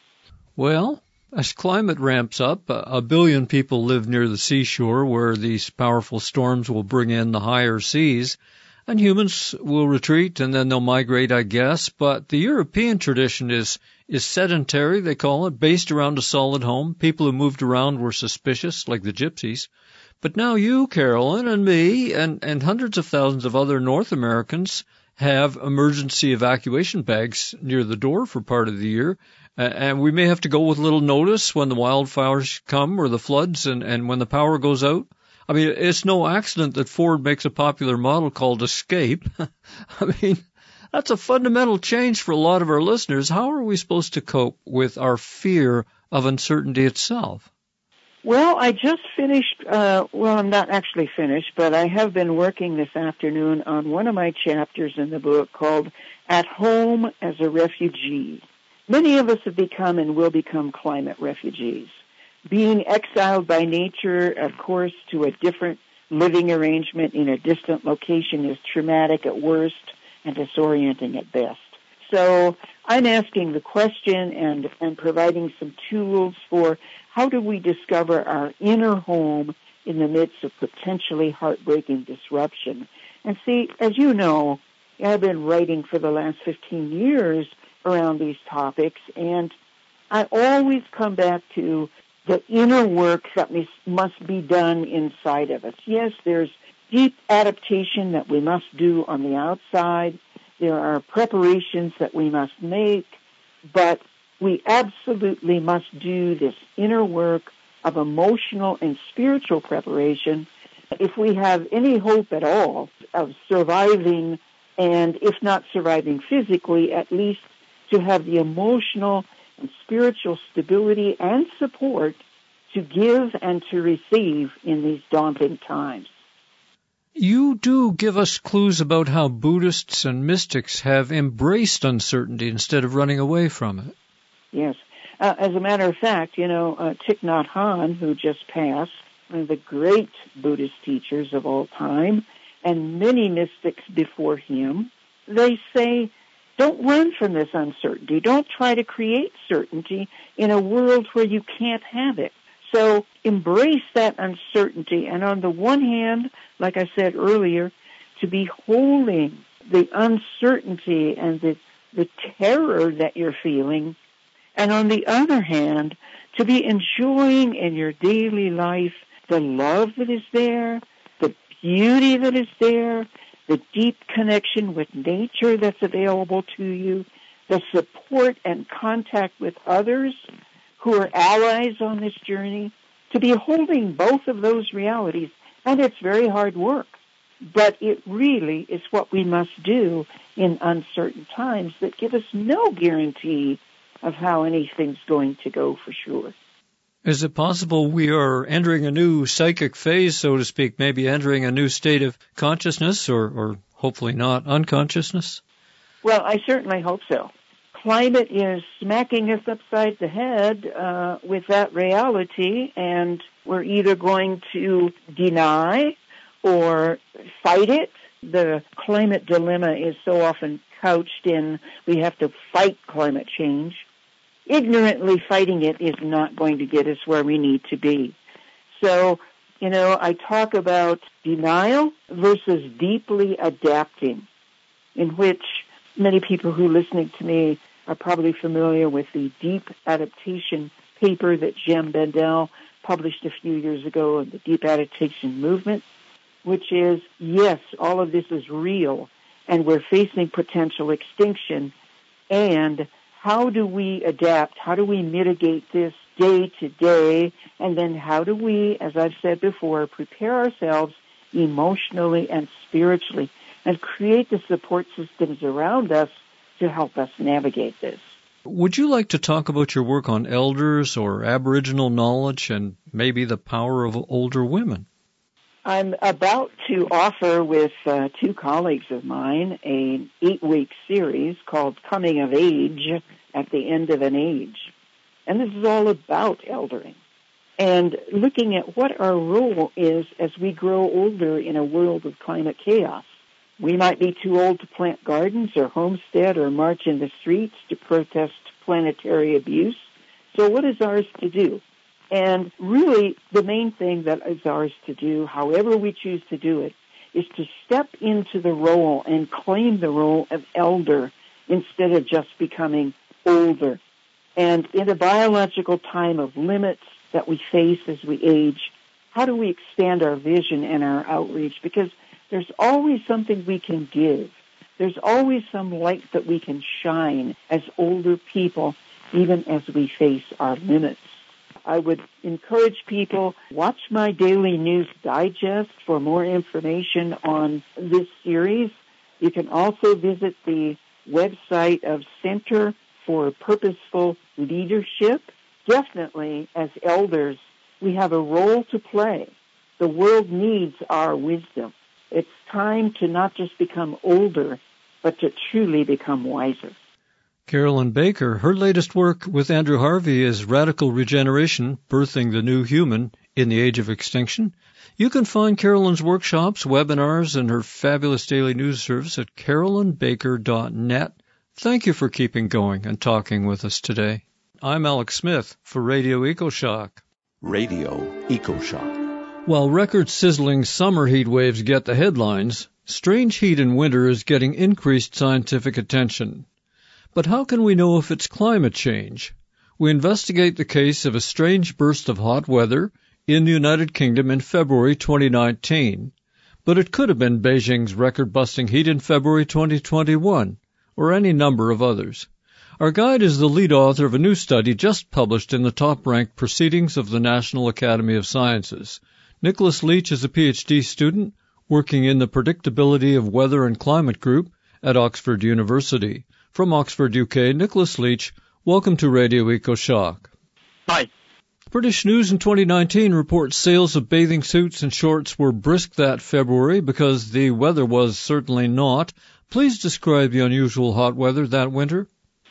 Well, as climate ramps up, a billion people live near the seashore where these powerful storms will bring in the higher seas, and humans will retreat and then they'll migrate, I guess. But the European tradition is is sedentary, they call it, based around a solid home. People who moved around were suspicious, like the gypsies. But now you, Carolyn, and me, and, and hundreds of thousands of other North Americans have emergency evacuation bags near the door for part of the year. Uh, and we may have to go with little notice when the wildfires come or the floods and, and when the power goes out. I mean, it's no accident that Ford makes a popular model called Escape. I mean, that's a fundamental change for a lot of our listeners. How are we supposed to cope with our fear of uncertainty itself?
Well, I just finished, uh, well, I'm not actually finished, but I have been working this afternoon on one of my chapters in the book called At Home as a Refugee. Many of us have become and will become climate refugees. Being exiled by nature, of course, to a different living arrangement in a distant location is traumatic at worst and disorienting at best. So I'm asking the question and, and providing some tools for how do we discover our inner home in the midst of potentially heartbreaking disruption. And see, as you know, I've been writing for the last fifteen years around these topics, and I always come back to the inner work that must be done inside of us. Yes, there's deep adaptation that we must do on the outside. There are preparations that we must make, but we absolutely must do this inner work of emotional and spiritual preparation if we have any hope at all of surviving and if not surviving physically, at least to have the emotional and spiritual stability and support to give and to receive in these daunting times.
You do give us clues about how Buddhists and mystics have embraced uncertainty instead of running away from it.
Yes. Uh, as a matter of fact, you know, uh, Thich Nhat Hanh, who just passed, one of the great Buddhist teachers of all time, and many mystics before him, they say, don't run from this uncertainty. Don't try to create certainty in a world where you can't have it. So embrace that uncertainty. And on the one hand, like I said earlier, to be holding the uncertainty and the, the terror that you're feeling. And on the other hand, to be enjoying in your daily life the love that is there, the beauty that is there, the deep connection with nature that's available to you, the support and contact with others who are allies on this journey, to be holding both of those realities. And it's very hard work, but it really is what we must do in uncertain times that give us no guarantee of how anything's going to go for sure.
Is it possible we are entering a new psychic phase, so to speak, maybe entering a new state of consciousness, or, or hopefully not unconsciousness?
Well, I certainly hope so. Climate is smacking us upside the head uh, with that reality, and we're either going to deny or fight it. The climate dilemma is so often couched in we have to fight climate change. Ignorantly fighting it is not going to get us where we need to be. So, you know, I talk about denial versus deeply adapting, in which many people who are listening to me are probably familiar with the deep adaptation paper that Jem Bendell published a few years ago on the deep adaptation movement, which is, yes, all of this is real, and we're facing potential extinction, and how do we adapt? How do we mitigate this day to day? And then how do we, as I've said before, prepare ourselves emotionally and spiritually and create the support systems around us to help us navigate this?
Would you like to talk about your work on elders or Aboriginal knowledge and maybe the power of older women?
I'm about to offer with uh, two colleagues of mine an eight-week series called Coming of Age at the End of an Age. And this is all about eldering and looking at what our role is as we grow older in a world of climate chaos. We might be too old to plant gardens or homestead or march in the streets to protest planetary abuse. So what is ours to do? And really, the main thing that is ours to do, however we choose to do it, is to step into the role and claim the role of elder instead of just becoming older. And in a biological time of limits that we face as we age, how do we expand our vision and our outreach? Because there's always something we can give. There's always some light that we can shine as older people, even as we face our limits. I would encourage people, watch my daily news digest for more information on this series. You can also visit the website of Center for Purposeful Leadership. Definitely, as elders, we have a role to play. The world needs our wisdom. It's time to not just become older, but to truly become wiser.
Carolyn Baker, her latest work with Andrew Harvey is Radical Regeneration, Birthing the New Human in the Age of Extinction. You can find Carolyn's workshops, webinars, and her fabulous daily news service at carolyn baker dot net. Thank you for keeping going and talking with us today. I'm Alex Smith for Radio EcoShock.
Radio EcoShock.
While record-sizzling summer heat waves get the headlines, strange heat in winter is getting increased scientific attention. But how can we know if it's climate change? We investigate the case of a strange burst of hot weather in the United Kingdom in February twenty nineteen. But it could have been Beijing's record-busting heat in February twenty twenty-one, or any number of others. Our guide is the lead author of a new study just published in the top-ranked Proceedings of the National Academy of Sciences. Nicholas Leach is a P H D student working in the Predictability of Weather and Climate Group at Oxford University. From Oxford, U K, Nicholas Leach, welcome to Radio EcoShock.
Hi.
British News in twenty nineteen reports sales of bathing suits and shorts were brisk that February because the weather was certainly not. Please describe the unusual hot weather that winter.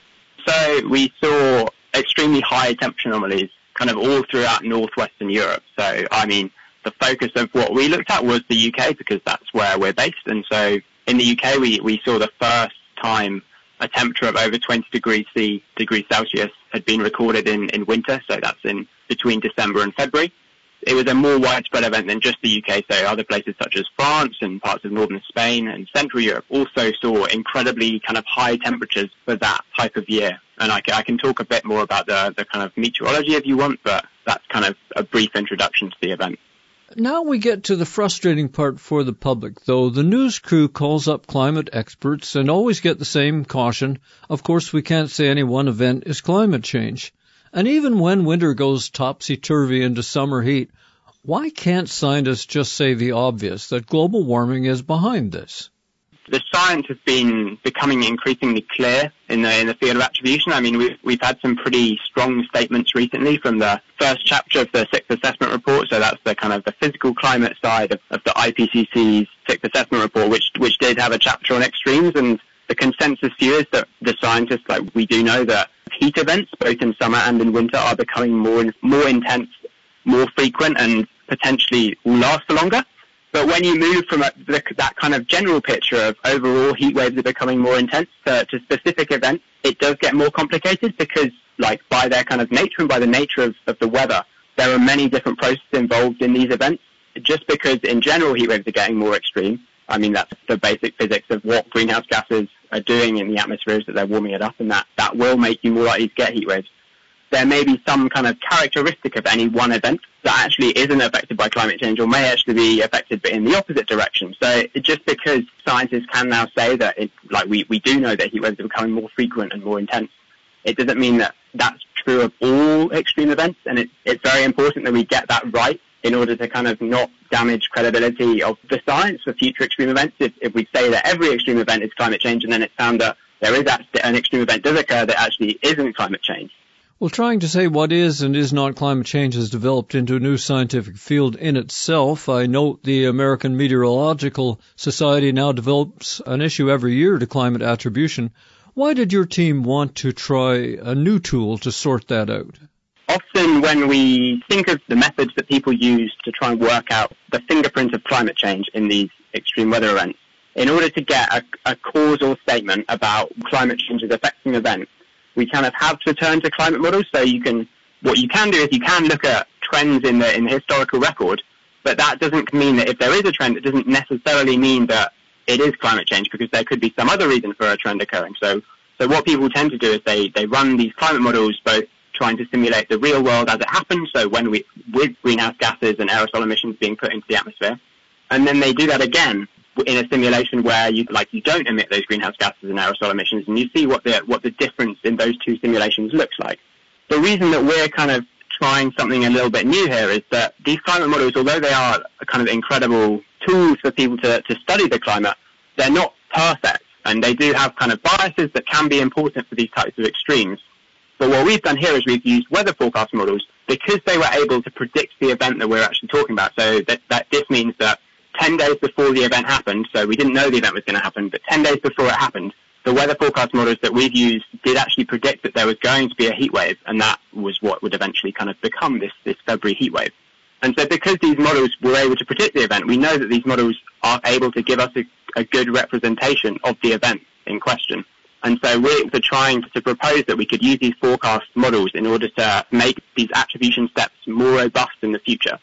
So we saw extremely high temperature anomalies kind of all throughout northwestern Europe. So, I mean, the focus of what we looked at was the U K because that's where we're based. And so in the U K, we, we saw the first time a temperature of over twenty degrees C, degrees Celsius had been recorded in, in winter. So that's in between December and February. It was a more widespread event than just the U K. So other places such as France and parts of northern Spain and Central Europe also saw incredibly kind of high temperatures for that type of year. And I can, I can talk a bit more about the, the kind of meteorology if you want, but that's kind of a brief introduction to the event.
Now we get to the frustrating part for the public, though. The news crew calls up climate experts and always get the same caution. Of course, we can't say any one event is climate change. And even when winter goes topsy-turvy into summer heat, why can't scientists just say the obvious, that global warming is behind this?
The science has been becoming increasingly clear in the in the field of attribution. I mean, we've, we've had some pretty strong statements recently from the first chapter of the sixth assessment report. So that's the kind of the physical climate side of, of the I P C C's sixth assessment report, which which did have a chapter on extremes. And the consensus view is that the scientists, like we do know that heat events, both in summer and in winter, are becoming more more intense, more frequent, and potentially will last for longer. But when you move from a, the, that kind of general picture of overall heat waves are becoming more intense to, to specific events, it does get more complicated because, like, by their kind of nature and by the nature of, of the weather, there are many different processes involved in these events. Just because in general heat waves are getting more extreme, I mean, that's the basic physics of what greenhouse gases are doing in the atmosphere is that they're warming it up, and that, that will make you more likely to get heat waves. There may be some kind of characteristic of any one event that actually isn't affected by climate change or may actually be affected but in the opposite direction. So just because scientists can now say that, it, like we, we do know that heat waves are becoming more frequent and more intense, it doesn't mean that that's true of all extreme events. And it, it's very important that we get that right in order to kind of not damage credibility of the science for future extreme events. If, if we say that every extreme event is climate change and then it's found that there is an extreme event does occur that actually isn't climate change.
Well, trying to say what is and is not climate change has developed into a new scientific field in itself. I note the American Meteorological Society now develops an issue every year to climate attribution. Why did your team want to try a new tool to sort that out?
Often when we think of the methods that people use to try and work out the fingerprint of climate change in these extreme weather events, in order to get a, a causal statement about climate change's affecting events, we kind of have to turn to climate models. So you can, what you can do is you can look at trends in the in the historical record, but that doesn't mean that if there is a trend, it doesn't necessarily mean that it is climate change because there could be some other reason for a trend occurring. So, so what people tend to do is they they run these climate models, both trying to simulate the real world as it happens. So when we with greenhouse gases and aerosol emissions being put into the atmosphere, and then they do that again in a simulation where you like you don't emit those greenhouse gases and aerosol emissions, and you see what the what the difference in those two simulations looks like. The reason that we're kind of trying something a little bit new here is that these climate models, although they are kind of incredible tools for people to, to study the climate, they're not perfect, and they do have kind of biases that can be important for these types of extremes. But what we've done here is we've used weather forecast models because they were able to predict the event that we're actually talking about. So that, that this means that ten days before the event happened, so we didn't know the event was going to happen, but ten days before it happened, the weather forecast models that we've used did actually predict that there was going to be a heat wave, and that was what would eventually kind of become this, this February heat wave. And so because these models were able to predict the event, we know that these models are able to give us a, a good representation of the event in question. And so we're trying to propose that we could use these forecast models in order to make these attribution steps more robust in the future.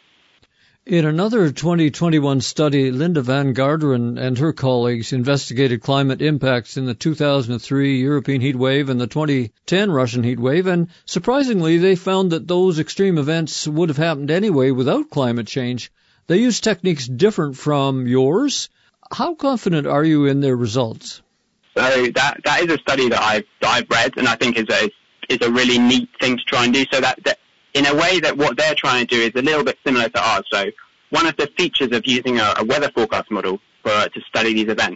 In another twenty twenty-one study, Linda Van Garderen and her colleagues investigated climate impacts in the two thousand three European heat wave and the twenty ten Russian heat wave, and surprisingly, they found that those extreme events would have happened anyway without climate change. They used techniques different from yours. How confident are you in their results?
So that that is a study that I've that I've read, and I think is a is a really neat thing to try and do. So that, that in a way that what they're trying to do is a little bit similar to ours. So one of the features of using a, a weather forecast model for to study these events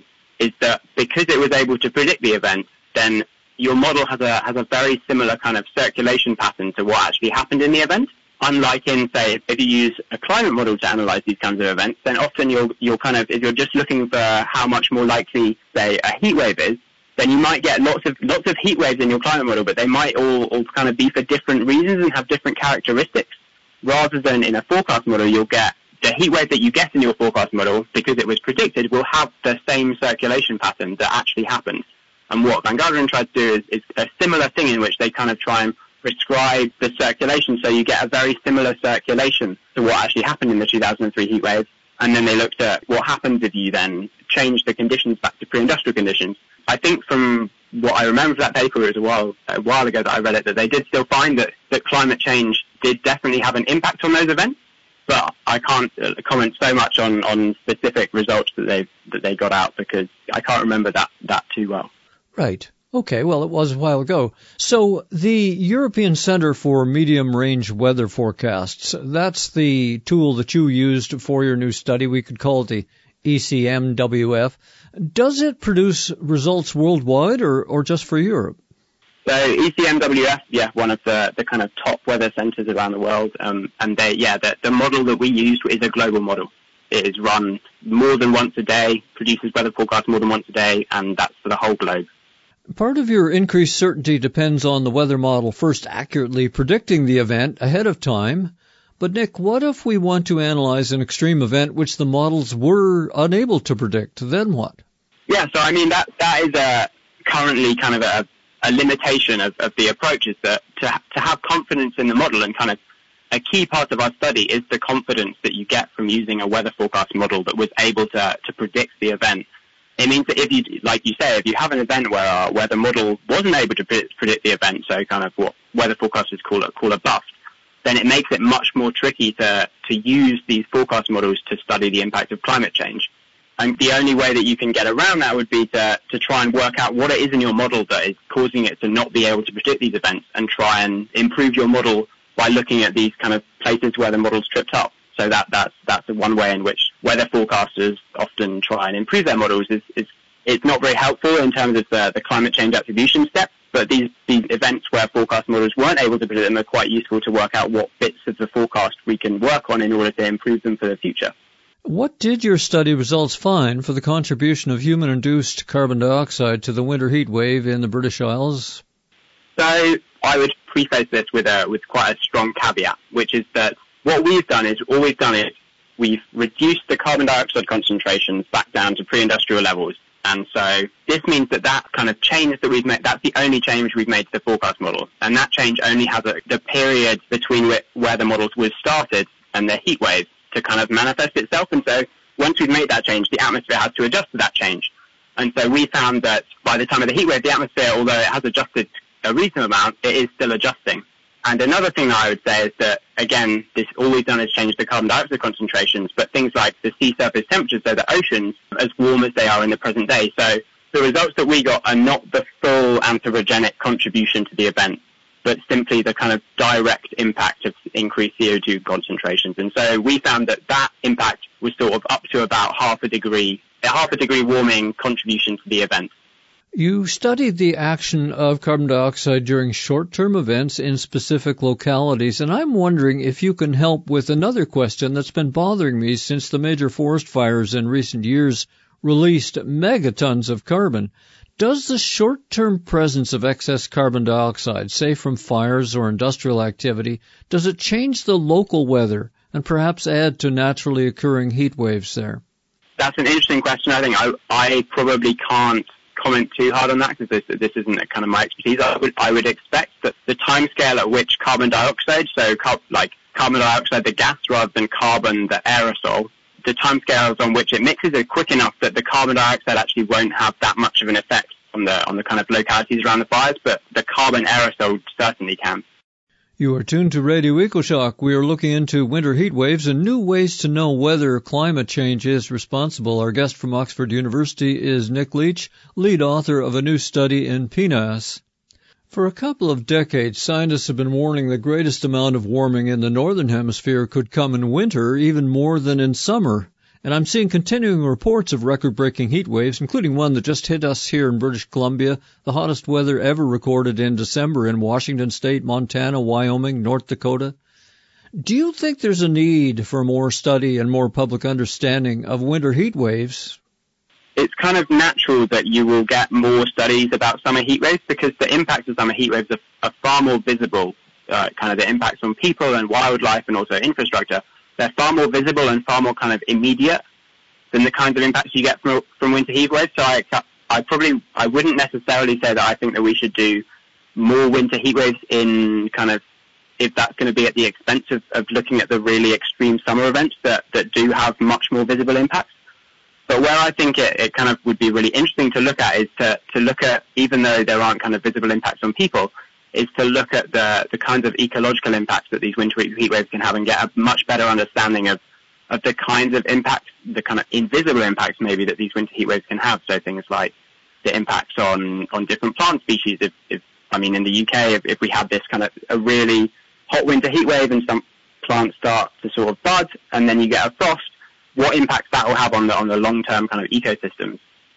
is that because it was able to predict the event, then your model has a has a very similar kind of circulation pattern to what actually happened in the event. Unlike in, say, if you use a climate model to analyze these kinds of events, then often you'll you'll kind of, if you're just looking for how much more likely, say, a heat wave is, then you might get lots of lots of heat waves in your climate model, but they might all, all kind of be for different reasons and have different characteristics. Rather than in a forecast model, you'll get the heat wave that you get in your forecast model, because it was predicted, will have the same circulation pattern that actually happened. And what Van Garderen tried to do is, is a similar thing in which they kind of try and prescribe the circulation, so you get a very similar circulation to what actually happened in the two thousand three heat wave. And then they looked at what happens if you then change the conditions back to pre-industrial conditions. I think from what I remember from that paper, it was a while, a while ago that I read it, that they did still find that, that climate change did definitely have an impact on those events. But I can't uh, comment so much on, on specific results that they that they got out, because I can't remember that, that too well.
Right. Okay, well, it was a while ago. So the European Centre for Medium-Range Weather Forecasts, that's the tool that you used for your new study. We could call it the E C M W F. Does it produce results worldwide or, or just for Europe?
So E C M W F, yeah, one of the, the kind of top weather centres around the world. Um, and they, yeah, the, the model that we used is a global model. It is run more than once a day, produces weather forecasts more than once a day, and that's for the whole globe.
Part of your increased certainty depends on the weather model first accurately predicting the event ahead of time. But Nick, what if we want to analyze an extreme event which the models were unable to predict? Then what?
Yeah, so I mean, that that is a, currently kind of a, a limitation of, of the approach, is that to, to have confidence in the model, and kind of a key part of our study is the confidence that you get from using a weather forecast model that was able to, to predict the event. It means that if you, like you say, if you have an event where uh, where the model wasn't able to predict, predict the event, so kind of what weather forecasters call a, call a bust, then it makes it much more tricky to, to use these forecast models to study the impact of climate change. And the only way that you can get around that would be to, to try and work out what it is in your model that is causing it to not be able to predict these events, and try and improve your model by looking at these kind of places where the model's tripped up. So that, that's, that's one way in which weather forecasters often try and improve their models. Is, is it's not very helpful in terms of the, the climate change attribution step, but these, these events where forecast models weren't able to predict them are quite useful to work out what bits of the forecast we can work on in order to improve them for the future.
What did your study results find for the contribution of human-induced carbon dioxide to the winter heat wave in the British Isles?
So I would preface this with a with quite a strong caveat, which is that what we've done is, all we've done is we've reduced the carbon dioxide concentrations back down to pre-industrial levels. And so this means that that kind of change that we've made, that's the only change we've made to the forecast model. And that change only has a, the period between where, where the models were started and the heat waves to kind of manifest itself. And so once we've made that change, the atmosphere has to adjust to that change. And so we found that by the time of the heat wave, the atmosphere, although it has adjusted a reasonable amount, it is still adjusting. And another thing that I would say is that, again, this all we've done is change the carbon dioxide concentrations, but things like the sea surface temperatures, so the oceans, as warm as they are in the present day. So the results that we got are not the full anthropogenic contribution to the event, but simply the kind of direct impact of increased C O two concentrations. And so we found that that impact was sort of up to about half a degree, a half a degree warming contribution to the event.
You studied the action of carbon dioxide during short-term events in specific localities, and I'm wondering if you can help with another question that's been bothering me since the major forest fires in recent years released megatons of carbon. Does the short-term presence of excess carbon dioxide, say from fires or industrial activity, does it change the local weather and perhaps add to naturally occurring heat waves there?
That's an interesting question. I think I, I probably can't comment too hard on that, because this, this isn't kind of my expertise. I would, I would expect that the timescale at which carbon dioxide, so car, like carbon dioxide, the gas, rather than carbon, the aerosol, the timescales on which it mixes are quick enough that the carbon dioxide actually won't have that much of an effect on the on the kind of localities around the fires, but the carbon aerosol certainly can.
You are tuned to Radio EcoShock. We are looking into winter heat waves and new ways to know whether climate change is responsible. Our guest from Oxford University is Nick Leach, lead author of a new study in P N A S. For a couple of decades, scientists have been warning the greatest amount of warming in the northern hemisphere could come in winter, even more than in summer. And I'm seeing continuing reports of record-breaking heat waves, including one that just hit us here in British Columbia, the hottest weather ever recorded in December in Washington State, Montana, Wyoming, North Dakota. Do you think there's a need for more study and more public understanding of winter heat waves?
It's kind of natural that you will get more studies about summer heat waves because the impacts of summer heat waves are, are far more visible, uh, kind of the impacts on people and wildlife and also infrastructure. They're far more visible and far more kind of immediate than the kinds of impacts you get from, from winter heat waves. So I, I probably, I wouldn't necessarily say that I think that we should do more winter heat waves in kind of, if that's going to be at the expense of, of looking at the really extreme summer events that, that do have much more visible impacts. But where I think it, it kind of would be really interesting to look at is to, to look at, even though there aren't kind of visible impacts on people, is to look at the, the kinds of ecological impacts that these winter heat waves can have and get a much better understanding of, of the kinds of impacts, the kind of invisible impacts maybe that these winter heat waves can have. So things like the impacts on, on different plant species. If, if I mean, in the U K, if, if we have this kind of a really hot winter heat wave and some plants start to sort of bud and then you get a frost, what impacts that will have on the, on the long-term kind of ecosystems.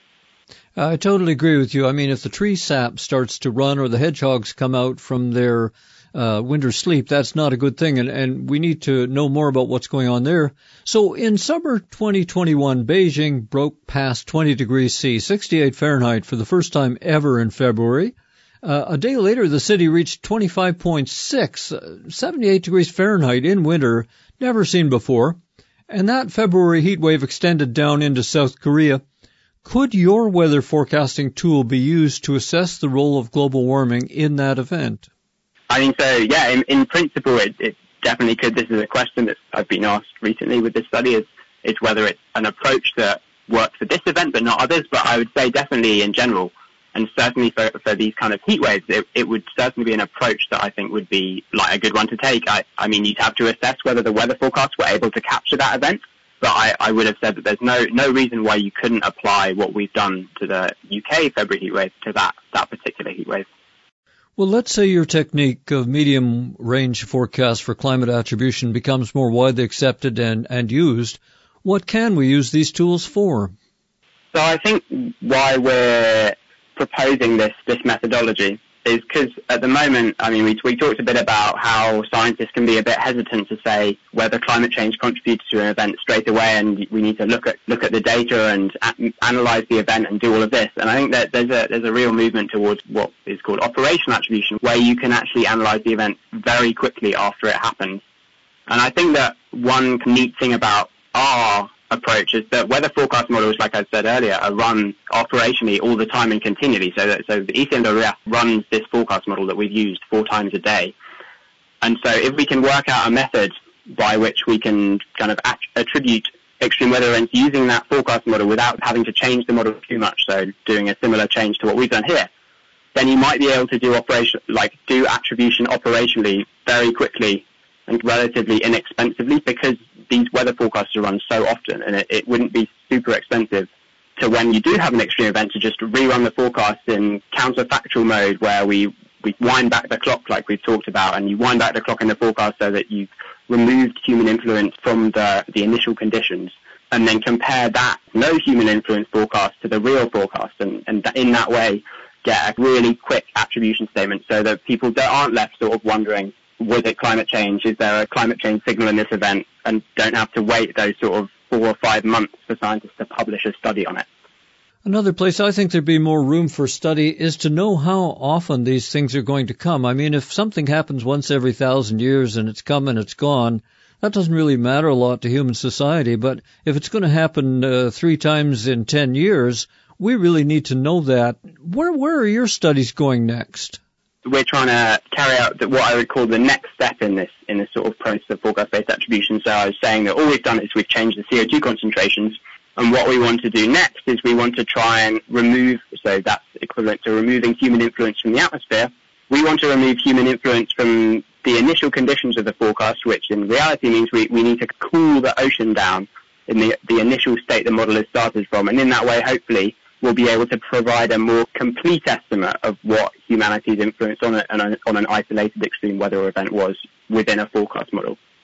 I totally agree with you. I mean, if the tree sap starts to run or the hedgehogs come out from their uh, winter sleep, that's not a good thing, and, and we need to know more about what's going on there. So in summer twenty twenty-one, Beijing broke past twenty degrees C, sixty-eight Fahrenheit, for the first time ever in February. Uh, a day later, the city reached twenty-five point six, uh, seventy-eight degrees Fahrenheit in winter, never seen before. And that February heat wave extended down into South Korea. Could your weather forecasting tool be used to assess the role of global warming in that event?
I think so, yeah. In, in principle, it, it definitely could. This is a question that I've been asked recently with this study, is, is whether it's an approach that works for this event but not others. But I would say definitely in general, and certainly for, for these kind of heat waves, it, it would certainly be an approach that I think would be like a good one to take. I, I mean, you'd have to assess whether the weather forecasts were able to capture that event. But I, I would have said that there's no no reason why you couldn't apply what we've done to the U K February heat wave to that, that particular heat wave.
Well, let's say your technique of medium-range forecast for climate attribution becomes more widely accepted and, and used. What can we use these tools for?
So I think why we're proposing this, this methodology is because at the moment, I mean, we, we talked a bit about how scientists can be a bit hesitant to say whether climate change contributes to an event straight away, and we need to look at look at the data and a- analyze the event and do all of this. And I think that there's a there's a real movement towards what is called operational attribution, where you can actually analyze the event very quickly after it happens. And I think that one neat thing about our approach is that weather forecast models, like I said earlier, are run operationally all the time and continually. So that, so the E C M W F runs this forecast model that we've used four times a day. And so if we can work out a method by which we can kind of at- attribute extreme weather events using that forecast model without having to change the model too much, so doing a similar change to what we've done here, then you might be able to do operation, like do attribution operationally very quickly and relatively inexpensively, because these weather forecasts are run so often, and it, it wouldn't be super expensive to, when you do have an extreme event, to just rerun the forecast in counterfactual mode, where we, we wind back the clock like we've talked about, and you wind back the clock in the forecast so that you've removed human influence from the, the initial conditions, and then compare that no human influence forecast to the real forecast, and, and in that way get a really quick attribution statement so that people aren't left sort of wondering, was it climate change? Is there a climate change signal in this event? And don't have to wait those sort of four or five months for scientists to publish a study on it.
Another place I think there'd be more room for study is to know how often these things are going to come. I mean, if something happens once every thousand years and it's come and it's gone, that doesn't really matter a lot to human society. But if it's going to happen uh, three times in ten years, we really need to know that. Where, where are your studies going next?
We're trying to carry out what I would call the next step in this in this sort of process of forecast-based attribution. So I was saying that all we've done is we've changed the C O two concentrations, and what we want to do next is we want to try and remove, so that's equivalent to removing human influence from the atmosphere. We want to remove human influence from the initial conditions of the forecast, which in reality means we, we need to cool the ocean down in the, the initial state the model has started from, and in that way, hopefully, we'll be able to provide a more complete estimate of what humanity's influence on, a, on, a, on an isolated extreme weather event was within a forecast model.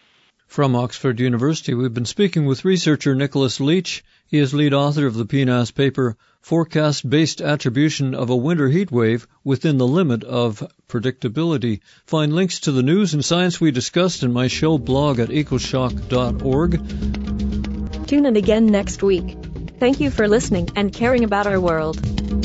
From Oxford University, we've been speaking with researcher Nicholas Leach. He is lead author of the P N A S paper, Forecast-Based Attribution of a Winter Heat Wave Within the Limit of Predictability. Find links to the news and science we discussed in my show blog at ecoshock dot org.
Tune in again next week. Thank you for listening and caring about our world.